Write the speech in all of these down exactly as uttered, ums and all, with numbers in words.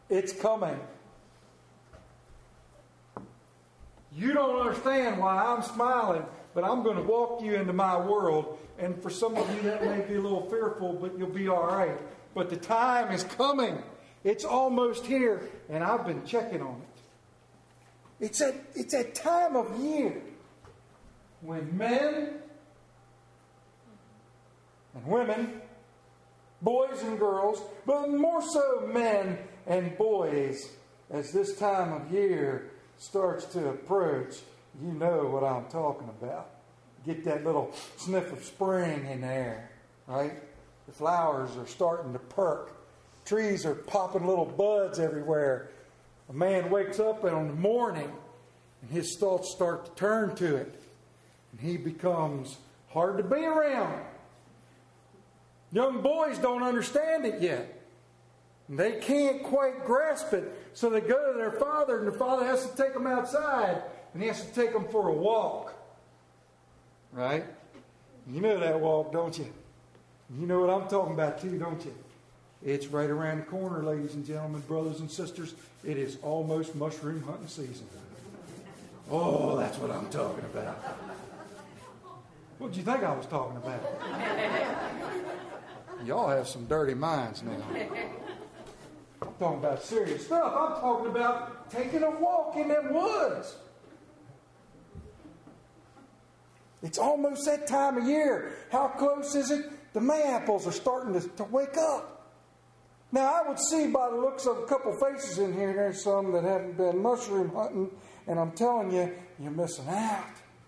It's coming. You don't understand why I'm smiling, but I'm going to walk you into my world. And for some of you, that may be a little fearful, but you'll be all right. But the time is coming. It's almost here, and I've been checking on it. It's a, it's a time of year when men and women, boys and girls, but more so men and boys, as this time of year starts to approach, you know what I'm talking about. Get that little sniff of spring in the air, right? The flowers are starting to perk. Trees are popping little buds everywhere. A man wakes up in the morning and his thoughts start to turn to it. And he becomes hard to be around. Young boys don't understand it yet. They can't quite grasp it. So they go to their father, and the father has to take them outside, and he has to take them for a walk. Right? You know that walk, don't you? You know what I'm talking about too, don't you? It's right around the corner, ladies and gentlemen, brothers and sisters. It is almost mushroom hunting season. Oh, that's what I'm talking about. What did you think I was talking about? Y'all have some dirty minds now. I'm talking about serious stuff. I'm talking about taking a walk in them woods. It's almost that time of year. How close is it? The mayaples are starting to, to wake up. Now, I would see by the looks of a couple faces in here, there's some that haven't been mushroom hunting, and I'm telling you, you're missing out.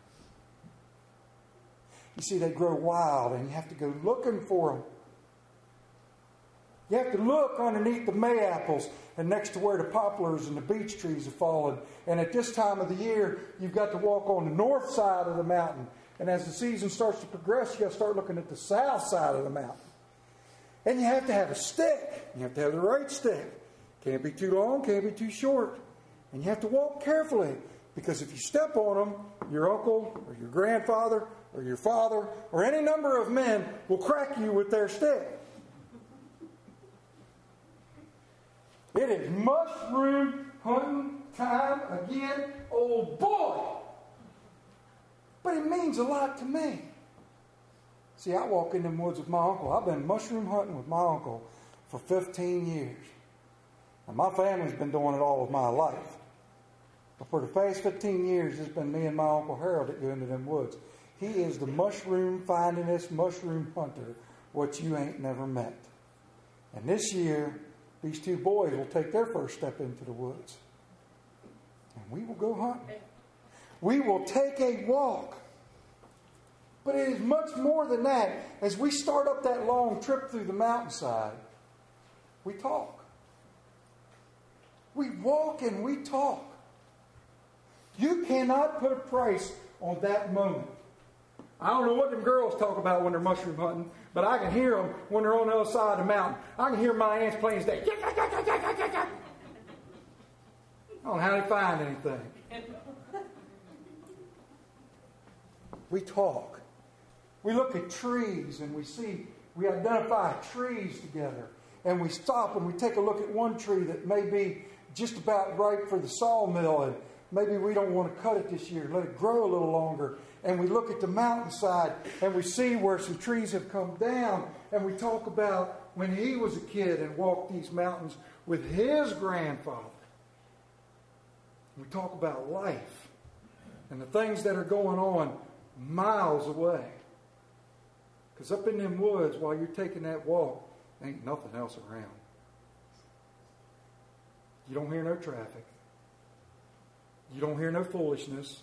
You see, they grow wild, and you have to go looking for them. You have to look underneath the mayaples and next to where the poplars and the beech trees have fallen. And at this time of the year, you've got to walk on the north side of the mountain. And as the season starts to progress, you've got to start looking at the south side of the mountain. And you have to have a stick. You have to have the right stick. Can't be too long, can't be too short. And you have to walk carefully, because if you step on them, your uncle or your grandfather or your father or any number of men will crack you with their stick. It is mushroom hunting time again. Oh boy! But it means a lot to me. See, I walk in the woods with my uncle. I've been mushroom hunting with my uncle for fifteen years. And my family's been doing it all of my life. But for the past fifteen years, it's been me and my Uncle Harold that go into them woods. He is the mushroom findingest mushroom hunter, what you ain't never met. And this year, these two boys will take their first step into the woods. And we will go hunting. We will take a walk. But it is much more than that. As we start up that long trip through the mountainside, we talk. We walk and we talk. You cannot put a price on that moment. I don't know what them girls talk about when they're mushroom hunting, but I can hear them when they're on the other side of the mountain. I can hear my aunts playing today. I don't know how they find anything. We talk. We look at trees and we see, we identify trees together. And we stop and we take a look at one tree that may be just about right for the sawmill, and maybe we don't want to cut it this year. Let it grow a little longer. And we look at the mountainside and we see where some trees have come down. And we talk about when he was a kid and walked these mountains with his grandfather. We talk about life and the things that are going on miles away. Because up in them woods, while you're taking that walk, ain't nothing else around. You don't hear no traffic. You don't hear no foolishness.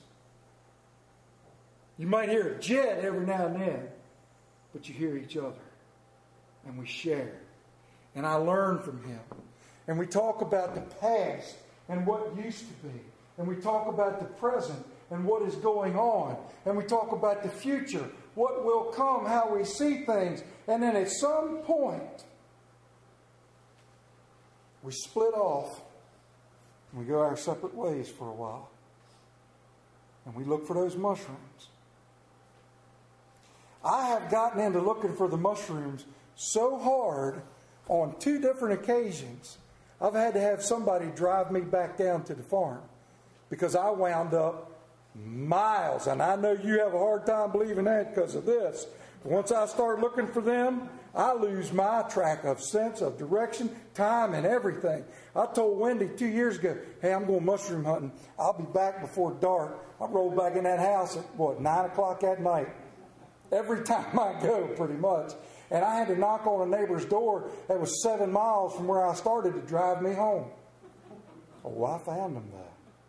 You might hear a jet every now and then, but you hear each other. And we share. And I learn from him. And we talk about the past and what used to be. And we talk about the present and what is going on. And we talk about the future, what will come, how we see things. And then at some point, we split off and we go our separate ways for a while. And we look for those mushrooms. I have gotten into looking for the mushrooms so hard on two different occasions. I've had to have somebody drive me back down to the farm because I wound up miles. And I know you have a hard time believing that because of this. But once I start looking for them, I lose my track of sense of direction, time, and everything. I told Wendy two years ago, hey, I'm going mushroom hunting. I'll be back before dark. I rolled back in that house at, what, nine o'clock at night. Every time I go, pretty much. And I had to knock on a neighbor's door that was seven miles from where I started to drive me home. Oh, I found them, though.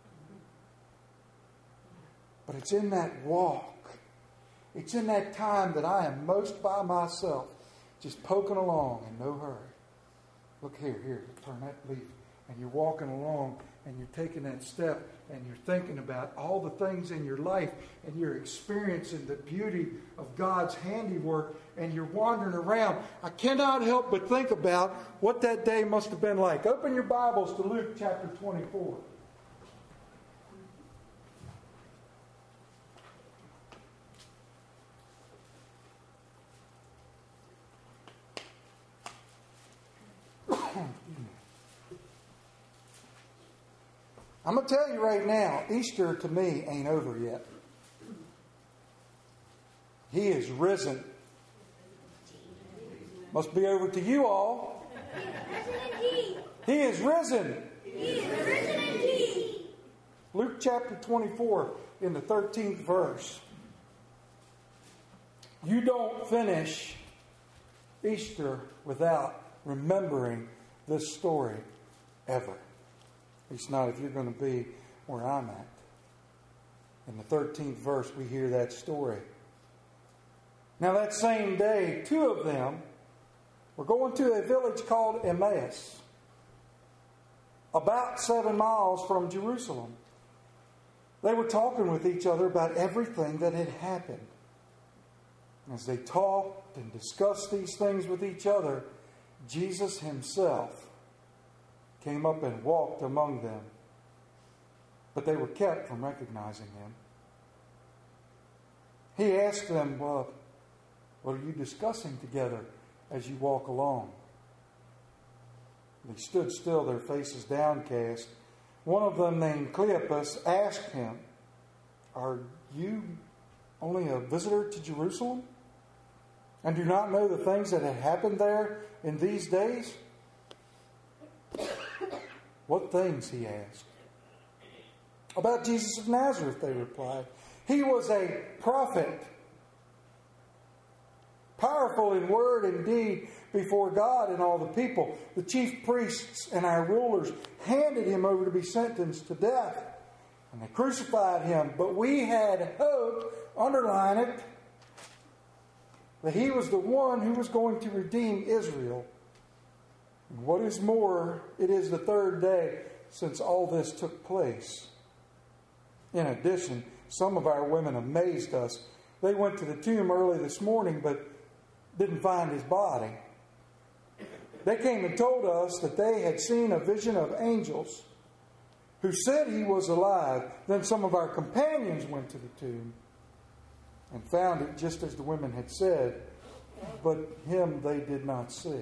But it's in that walk. It's in that time that I am most by myself, just poking along in no hurry. Look here, here, turn that leaf. And you're walking along and you're taking that step and you're thinking about all the things in your life and you're experiencing the beauty of God's handiwork and you're wandering around. I cannot help but think about what that day must have been like. Open your Bibles to Luke chapter twenty-four. I'm going to tell you right now, Easter to me ain't over yet. He is risen. Must be over to you all. He is risen. He is risen indeed. Luke chapter twenty-four in the thirteenth verse. You don't finish Easter without remembering this story ever. At least not if you're going to be where I'm at. In the thirteenth verse, we hear that story. Now that same day, two of them were going to a village called Emmaus, about seven miles from Jerusalem. They were talking with each other about everything that had happened. As they talked and discussed these things with each other, Jesus himself came up and walked among them. But they were kept from recognizing him. He asked them, well, what are you discussing together as you walk along? They stood still, their faces downcast. One of them, named Cleopas, asked him, are you only a visitor to Jerusalem? And do not know the things that had happened there in these days? What things, he asked. About Jesus of Nazareth, they replied. He was a prophet, powerful in word and deed before God and all the people. The chief priests and our rulers handed him over to be sentenced to death. And they crucified him. But we had hope, underline it, that he was the one who was going to redeem Israel. And what is more, it is the third day since all this took place. In addition, some of our women amazed us. They went to the tomb early this morning, but didn't find his body. They came and told us that they had seen a vision of angels who said he was alive. Then some of our companions went to the tomb and found it just as the women had said, but him they did not see.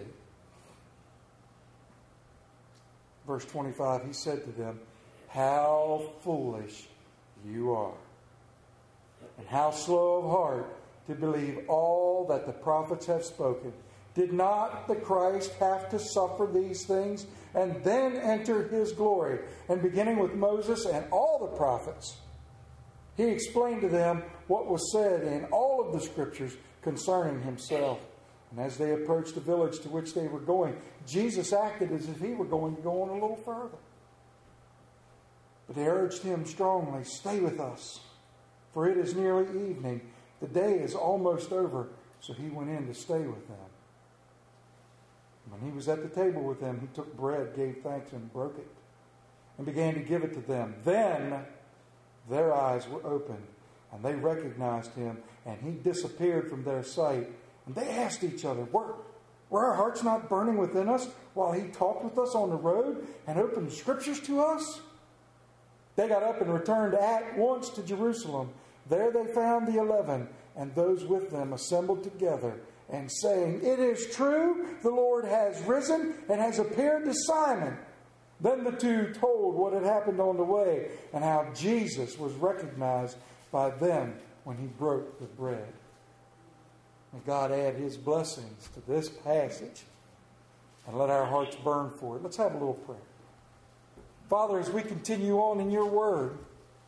Verse twenty-five, he said to them, how foolish you are, and how slow of heart to believe all that the prophets have spoken. Did not the Christ have to suffer these things and then enter his glory? And beginning with Moses and all the prophets, he explained to them what was said in all of the scriptures concerning himself. And as they approached the village to which they were going, Jesus acted as if he were going to go on a little further. But they urged him strongly, stay with us, for it is nearly evening. The day is almost over. So he went in to stay with them. When he was at the table with them, he took bread, gave thanks, and broke it, and began to give it to them. Then their eyes were opened, and they recognized him, and he disappeared from their sight. And they asked each other, were, were our hearts not burning within us while he talked with us on the road and opened the scriptures to us? They got up and returned at once to Jerusalem. There they found the eleven and those with them assembled together and saying, it is true, the Lord has risen and has appeared to Simon. Then the two told what had happened on the way and how Jesus was recognized by them when he broke the bread. May God add his blessings to this passage and let our hearts burn for it. Let's have a little prayer. Father, as we continue on in your word,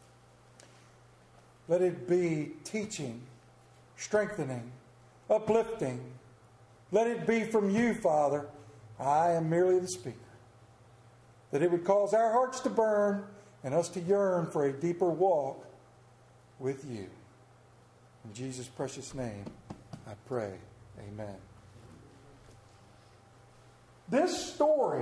let it be teaching, strengthening, uplifting. Let it be from you, Father. I am merely the speaker. That it would cause our hearts to burn and us to yearn for a deeper walk with you. In Jesus' precious name, I pray. Amen. This story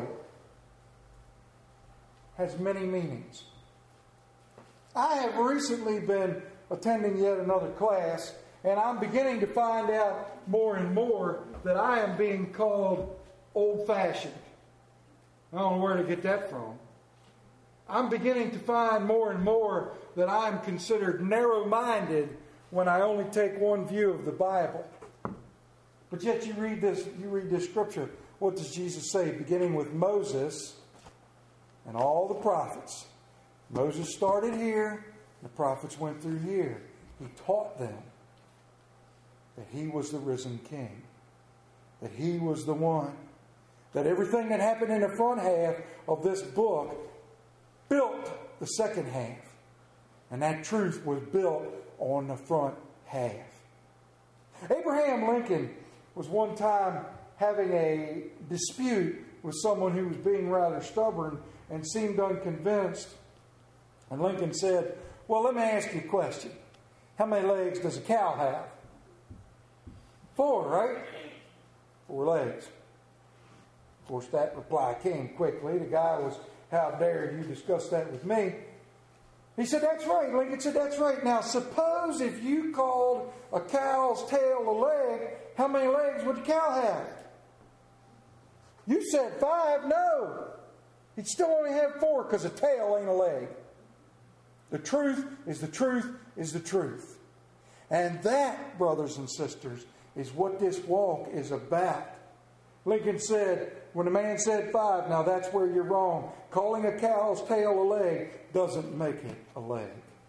has many meanings. I have recently been attending yet another class, and I'm beginning to find out more and more that I am being called old-fashioned. I don't know where to get that from. I'm beginning to find more and more that I'm considered narrow-minded when I only take one view of the Bible. But yet you read this, you read this scripture. What does Jesus say? Beginning with Moses and all the prophets. Moses started here, the prophets went through here. He taught them that he was the risen king, that he was the one, that everything that happened in the front half of this book built the second half. And that truth was built on the front half. Abraham Lincoln was one time having a dispute with someone who was being rather stubborn and seemed unconvinced. And Lincoln said, well, let me ask you a question. How many legs does a cow have? Four, right? Four legs. Of course, that reply came quickly. The guy was, how dare you discuss that with me? He said, that's right. Lincoln said, that's right. Now, suppose if you called a cow's tail a leg, how many legs would the cow have? You said five. No. He'd still only have four because a tail ain't a leg. The truth is the truth is the truth. And that, brothers and sisters, is what this walk is about. Lincoln said, when a man said five, now that's where you're wrong. Calling a cow's tail a leg doesn't make it a leg.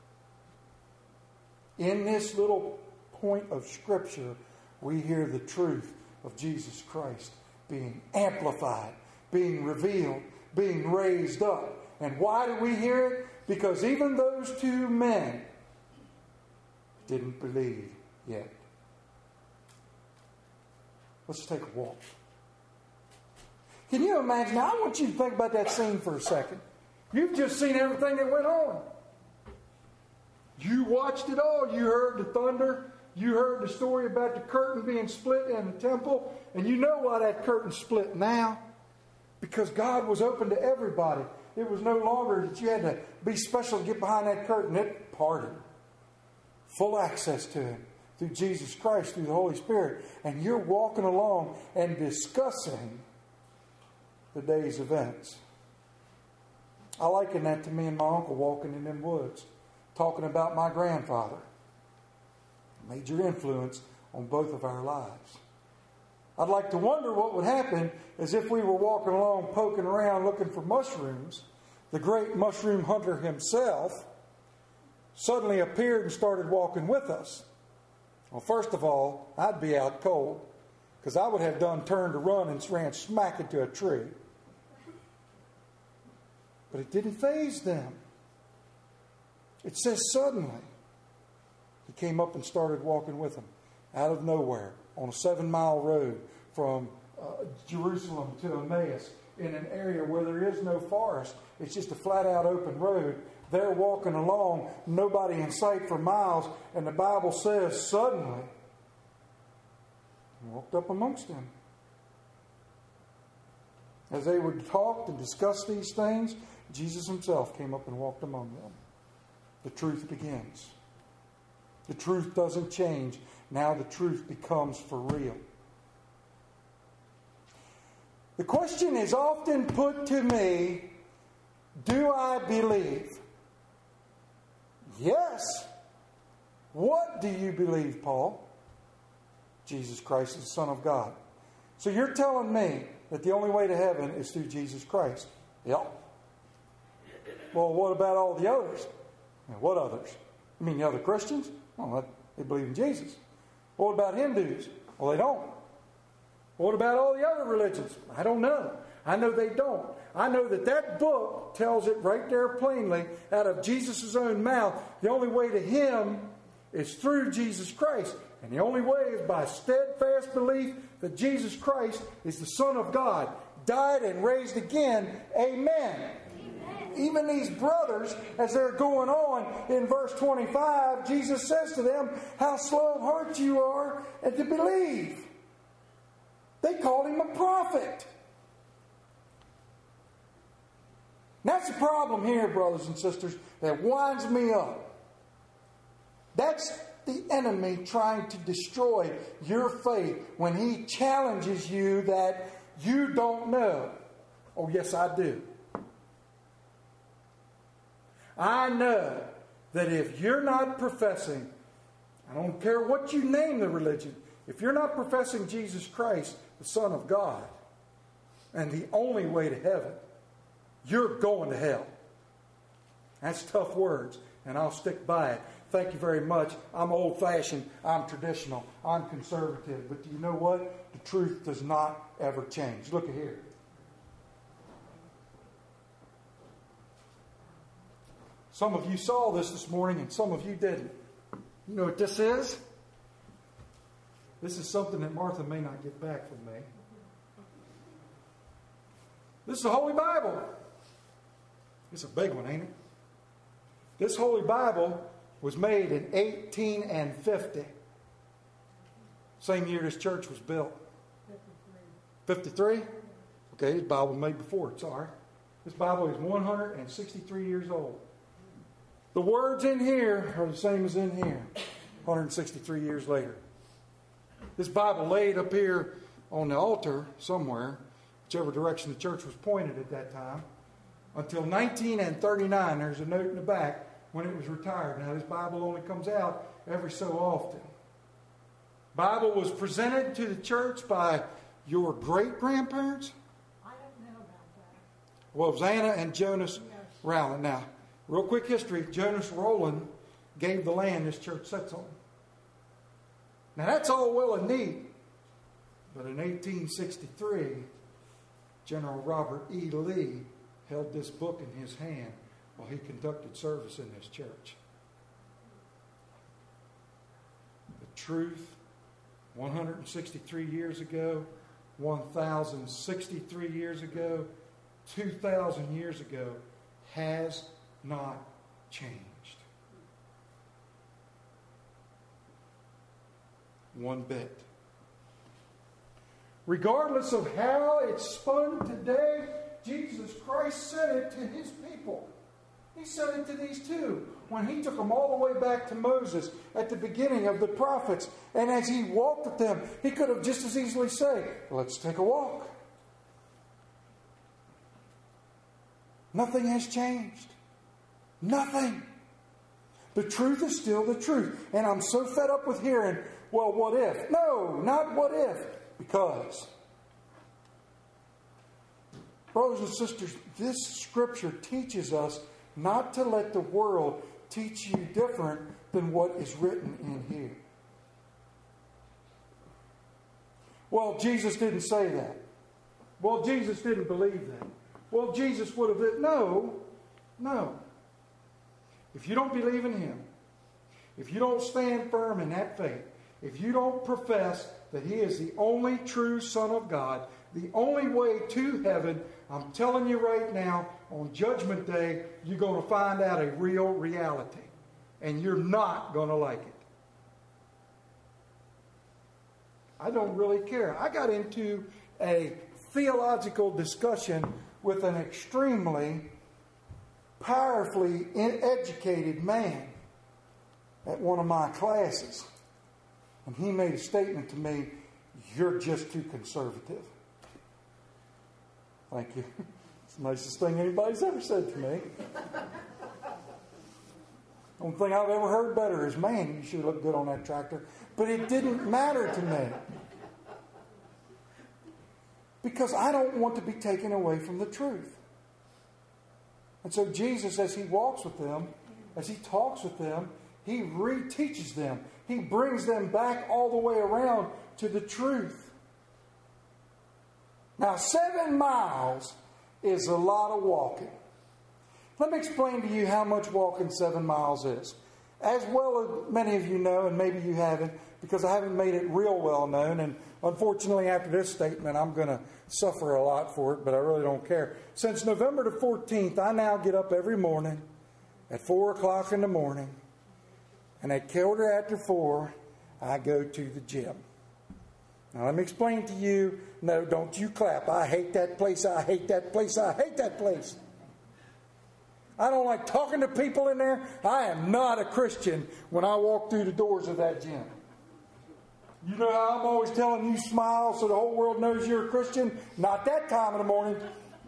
In this little point of Scripture, we hear the truth of Jesus Christ being amplified, being revealed, being raised up. And why do we hear it? Because even those two men didn't believe yet. Let's take a walk. Can you imagine? Now, I want you to think about that scene for a second. You've just seen everything that went on. You watched it all. You heard the thunder. You heard the story about the curtain being split in the temple. And you know why that curtain split now. Because God was open to everybody. It was no longer that you had to be special to get behind that curtain. It parted. Full access to Him through Jesus Christ, through the Holy Spirit. And you're walking along and discussing the day's events. I liken that to me and my uncle walking in them woods, talking about my grandfather. Major influence on both of our lives. I'd like to wonder what would happen as if we were walking along, poking around, looking for mushrooms. The great mushroom hunter himself suddenly appeared and started walking with us. Well, first of all, I'd be out cold because I would have done turned to run and ran smack into a tree. But it didn't faze them. It says suddenly he came up and started walking with them out of nowhere on a seven-mile road from uh, Jerusalem to Emmaus in an area where there is no forest. It's just a flat-out open road. They're walking along, nobody in sight for miles, and the Bible says suddenly he walked up amongst them. As they would talk and discuss these things, Jesus himself came up and walked among them. The truth begins. The truth doesn't change. Now the truth becomes for real. The question is often put to me, do I believe? Yes. What do you believe, Paul? Jesus Christ is the Son of God. So you're telling me that the only way to heaven is through Jesus Christ. Yep. Well, what about all the others? Now, what others? You mean the other Christians? Well, they believe in Jesus. What about Hindus? Well, they don't. What about all the other religions? I don't know. I know they don't. I know that that book tells it right there plainly out of Jesus' own mouth. The only way to Him is through Jesus Christ. And the only way is by steadfast belief that Jesus Christ is the Son of God, died and raised again. Amen. Amen. Even these brothers, as they're going on in verse twenty-five, Jesus says to them, how slow of heart you are and to believe. They called Him a prophet. That's the problem here, brothers and sisters, that winds me up. That's the enemy trying to destroy your faith when he challenges you that you don't know. Oh, yes, I do. I know that if you're not professing, I don't care what you name the religion, if you're not professing Jesus Christ, the Son of God, and the only way to heaven, you're going to hell. That's tough words, and I'll stick by it. Thank you very much. I'm old-fashioned. I'm traditional. I'm conservative. But do you know what? The truth does not ever change. Look at here. Some of you saw this this morning, and some of you didn't. You know what this is? This is something that Martha may not get back from me. This is the Holy Bible. It's a big one, ain't it? This Holy Bible was made in eighteen fifty. Same year this church was built. fifty-three? Okay, this Bible was made before it, sorry. This Bible is one hundred sixty-three years old. The words in here are the same as in here, one hundred sixty-three years later. This Bible laid up here on the altar somewhere, whichever direction the church was pointed at that time, until nineteen thirty-nine. There's a note in the back when it was retired. Now, this Bible only comes out every so often. Bible was presented to the church by your great-grandparents? I don't know about that. Well, it was Anna and Jonas Yes. Rowland. Now, real quick history. Jonas Rowland gave the land this church sits on. Now, that's all well and neat. But in eighteen sixty-three, General Robert E. Lee held this book in his hand while he conducted service in this church. The truth, one hundred sixty-three years ago, one thousand sixty-three years ago, two thousand years ago, has not changed. One bit. Regardless of how it's spun today, Jesus Christ said it to His people. He said it to these two when He took them all the way back to Moses at the beginning of the prophets. And as He walked with them, He could have just as easily said, let's take a walk. Nothing has changed. Nothing. The truth is still the truth. And I'm so fed up with hearing, well, what if? No, not what if. Because, brothers and sisters, this scripture teaches us not to let the world teach you different than what is written in here. Well, Jesus didn't say that. Well, Jesus didn't believe that. Well, Jesus would have... No, no. If you don't believe in Him, if you don't stand firm in that faith, if you don't profess that He is the only true Son of God, the only way to heaven, I'm telling you right now, on Judgment Day, you're going to find out a real reality. And you're not going to like it. I don't really care. I got into a theological discussion with an extremely powerfully educated man at one of my classes. And he made a statement to me, you're just too conservative. Thank you. It's the nicest thing anybody's ever said to me. Only thing I've ever heard better is, man, you sure look good on that tractor. But it didn't matter to me. Because I don't want to be taken away from the truth. And so Jesus, as he walks with them, as he talks with them, he reteaches them. He brings them back all the way around to the truth. Now, seven miles is a lot of walking. Let me explain to you how much walking seven miles is. As well as many of you know, and maybe you haven't, because I haven't made it real well known, and unfortunately after this statement I'm going to suffer a lot for it, but I really don't care. Since November the fourteenth, I now get up every morning at four o'clock in the morning, and at quarter after four, I go to the gym. Now let me explain to you, no, don't you clap. I hate that place, I hate that place, I hate that place. I don't like talking to people in there. I am not a Christian when I walk through the doors of that gym. You know how I'm always telling you smile so the whole world knows you're a Christian? Not that time of the morning.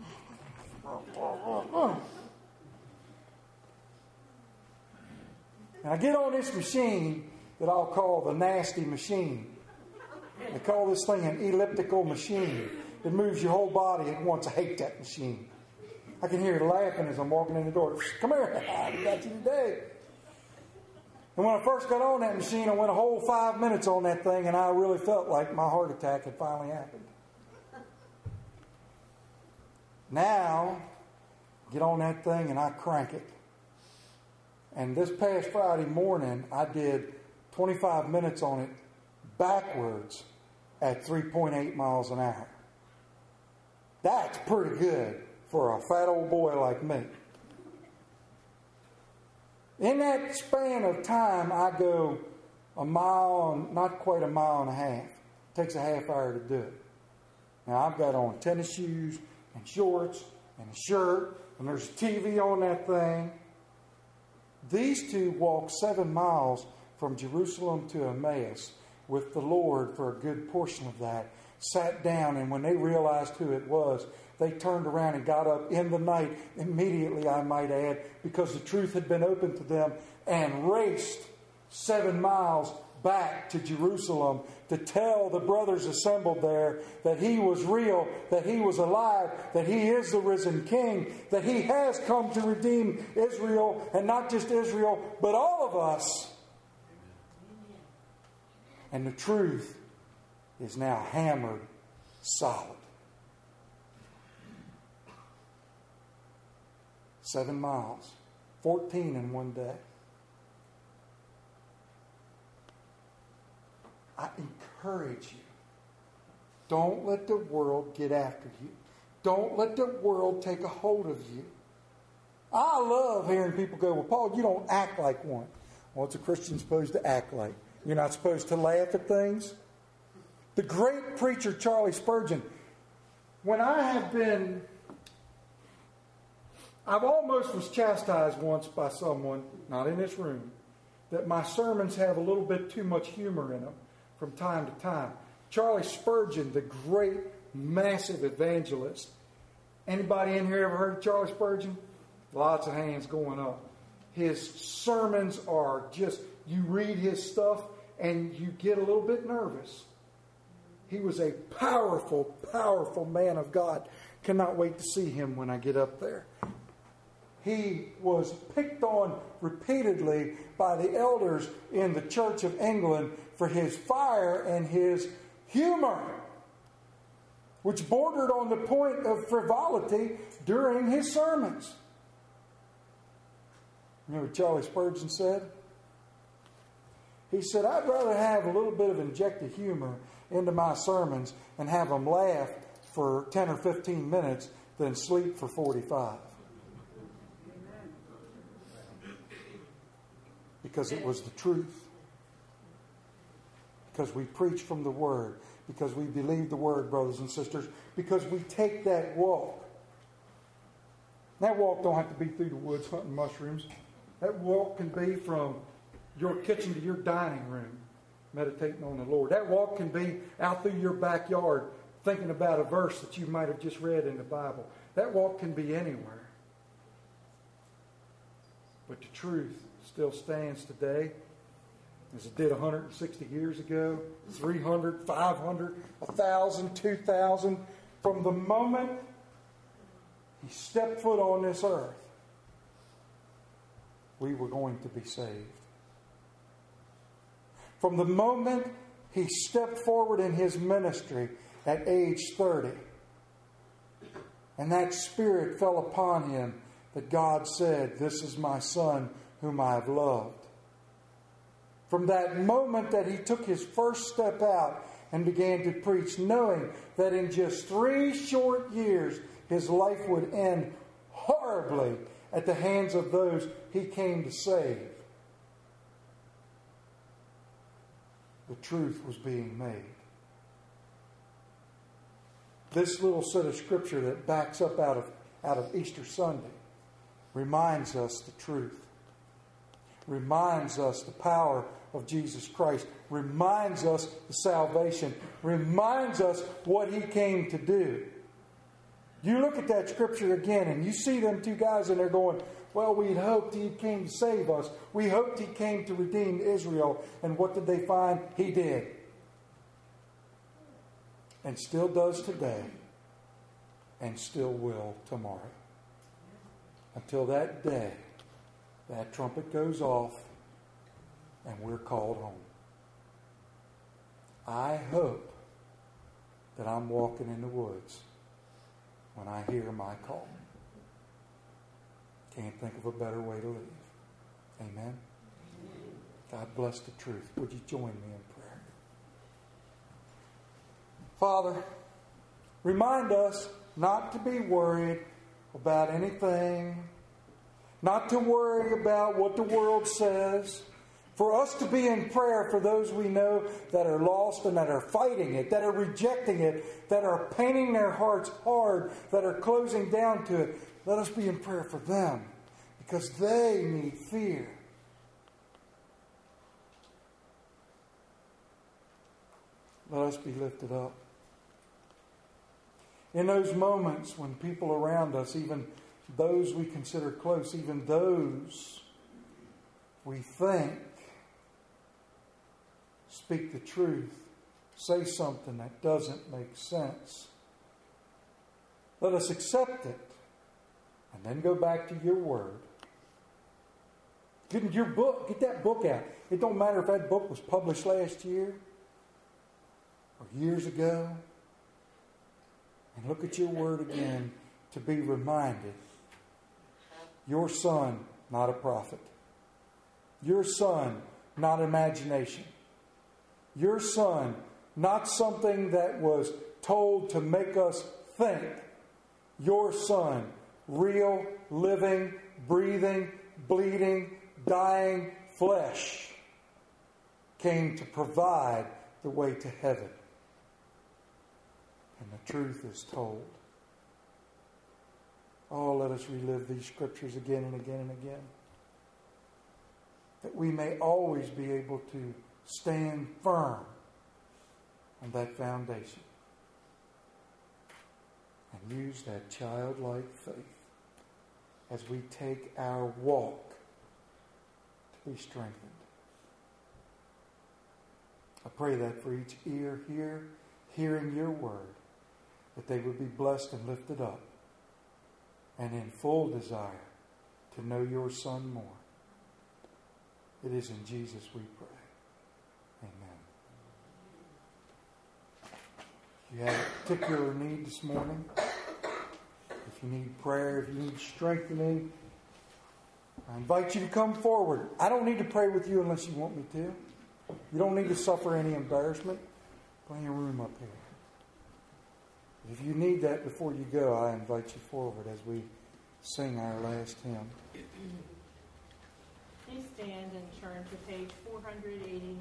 And I get on this machine that I'll call the nasty machine. They call this thing an elliptical machine. It moves your whole body at once. I hate that machine. I can hear her laughing as I'm walking in the door. Come here, I got you today. And when I first got on that machine, I went a whole five minutes on that thing, and I really felt like my heart attack had finally happened. Now, get on that thing and I crank it. And this past Friday morning, I did twenty-five minutes on it backwards at three point eight miles an hour. That's pretty good for a fat old boy like me. In that span of time, I go a mile, not quite a mile and a half. It takes a half hour to do it. Now, I've got on tennis shoes and shorts and a shirt, and there's a T V on that thing. These two walked seven miles from Jerusalem to Emmaus with the Lord for a good portion of that. Sat down, and when they realized who it was, they turned around and got up in the night, immediately I might add, because the truth had been opened to them, and raced seven miles back to Jerusalem to tell the brothers assembled there that he was real, that he was alive, that he is the risen king, that he has come to redeem Israel, and not just Israel, but all of us. And the truth is now hammered solid. Seven miles. Fourteen in one day. I encourage you. Don't let the world get after you. Don't let the world take a hold of you. I love hearing people go, well, Paul, you don't act like one. Well, what's a Christian supposed to act like? You're not supposed to laugh at things? The great preacher Charlie Spurgeon, when I have been, I've almost was chastised once by someone, not in this room, that my sermons have a little bit too much humor in them from time to time. Charlie Spurgeon, the great, massive evangelist. Anybody in here ever heard of Charlie Spurgeon? Lots of hands going up. His sermons are just, you read his stuff and you get a little bit nervous. He was a powerful, powerful man of God. Cannot wait to see him when I get up there. He was picked on repeatedly by the elders in the Church of England for his fire and his humor, which bordered on the point of frivolity during his sermons. You know what Charlie Spurgeon said? He said, I'd rather have a little bit of injected humor into my sermons and have them laugh for ten or fifteen minutes than sleep for forty-five. Because it was the truth. Because we preach from the Word. Because we believe the Word, brothers and sisters. Because we take that walk. That walk don't have to be through the woods hunting mushrooms. That walk can be from your kitchen to your dining room, meditating on the Lord. That walk can be out through your backyard, thinking about a verse that you might have just read in the Bible. That walk can be anywhere. But the truth still stands today, as it did one hundred sixty years ago, three hundred, five hundred, one thousand, two thousand. From the moment he stepped foot on this earth, we were going to be saved. From the moment he stepped forward in his ministry at age thirty, and that Spirit fell upon him, that God said, "This is my Son whom I have loved." From that moment that he took his first step out and began to preach, knowing that in just three short years his life would end horribly at the hands of those he came to save, the truth was being made. This little set of scripture that backs up out of, out of Easter Sunday reminds us the truth, reminds us the power of Jesus Christ, reminds us the salvation, reminds us what he came to do. You look at that scripture again and you see them two guys and they're going, well, we'd hoped he came to save us. We hoped he came to redeem Israel. And what did they find? He did. And still does today. And still will tomorrow. Until that day, that trumpet goes off and we're called home. I hope that I'm walking in the woods when I hear my call. Can't think of a better way to live. Amen? God bless the truth. Would you join me in prayer? Father, remind us not to be worried about anything, not to worry about what the world says, for us to be in prayer for those we know that are lost and that are fighting it, that are rejecting it, that are painting their hearts hard, that are closing down to it. Let us be in prayer for them because they need fear. Let us be lifted up. In those moments when people around us, even those we consider close, even those we think speak the truth, say something that doesn't make sense, let us accept it and then go back to your word. Get your book, get that book out. It don't matter if that book was published last year or years ago. And look at your word again to be reminded. Your son, not a prophet. Your son, not imagination. Your son, not something that was told to make us think. Your son, real, living, breathing, bleeding, dying flesh, came to provide the way to heaven. And the truth is told. Oh, let us relive these scriptures again and again and again, that we may always be able to stand firm on that foundation and use that childlike faith as we take our walk to be strengthened. I pray that for each ear here, hearing your word, that they would be blessed and lifted up and in full desire to know your Son more. It is in Jesus we pray. Amen. If you have a particular need this morning, if you need prayer, if you need strengthening, I invite you to come forward. I don't need to pray with you unless you want me to. You don't need to suffer any embarrassment. Plenty of room up here. If you need that before you go, I invite you forward as we sing our last hymn. Please stand and turn to page four eighty-nine.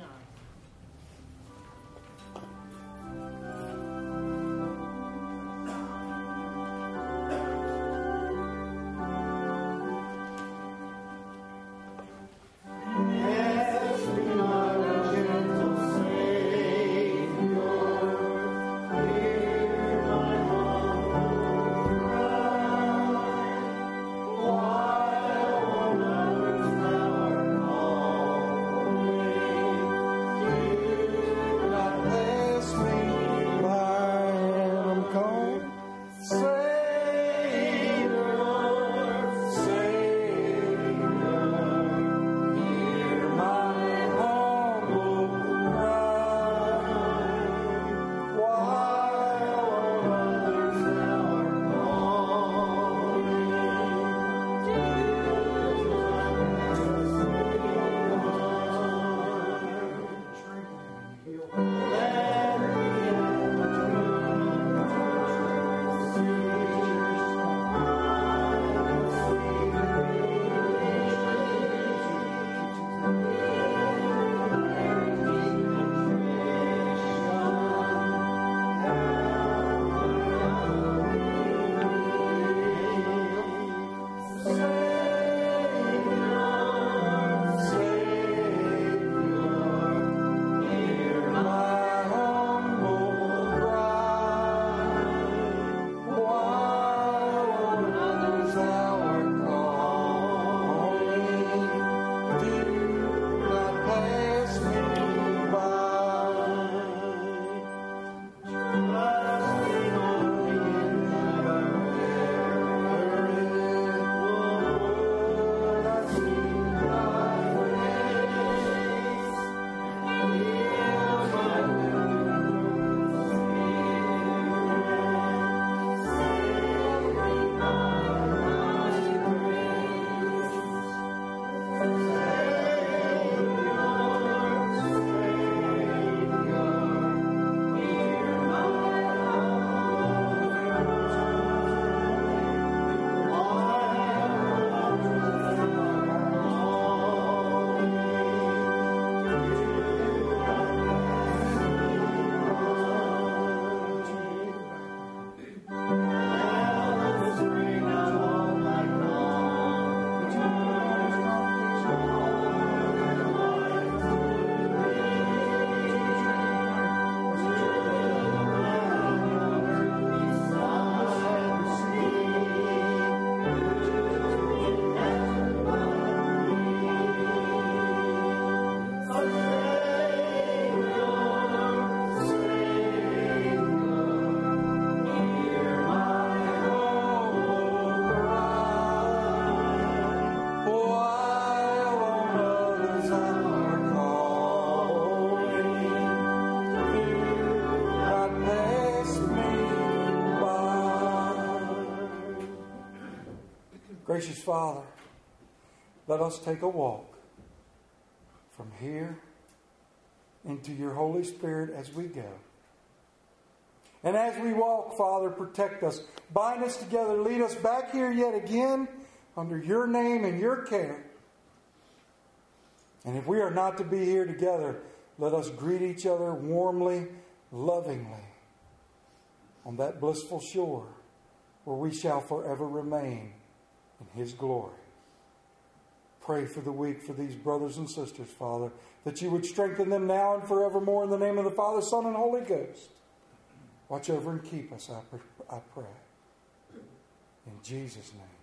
Gracious Father, let us take a walk from here into your Holy Spirit as we go. And as we walk, Father, protect us. Bind us together. Lead us back here yet again under your name and your care. And if we are not to be here together, let us greet each other warmly, lovingly on that blissful shore where we shall forever remain in His glory. Pray for the weak, for these brothers and sisters, Father, that you would strengthen them now and forevermore in the name of the Father, Son, and Holy Ghost. Watch over and keep us, I pray. I pray. In Jesus' name.